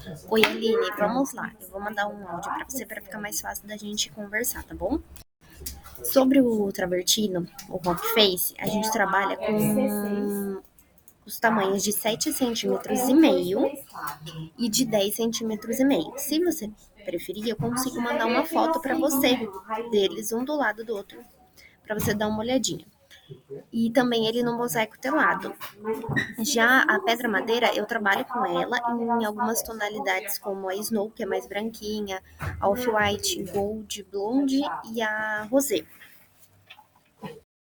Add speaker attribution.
Speaker 1: Oi, Aline, vamos lá. Eu vou mandar um áudio para você para ficar mais fácil da gente conversar, tá bom? Sobre o travertino, o rock face, a gente trabalha com os tamanhos de 7,5 cm e de 10,5 cm. Se você preferir, eu consigo mandar uma foto para você deles um do lado do outro, para você dar uma olhadinha. E também ele no mosaico telado. Já a pedra madeira, eu trabalho com ela em algumas tonalidades, como a Snow, que é mais branquinha, a Off-White, Gold, Blonde e a Rosé.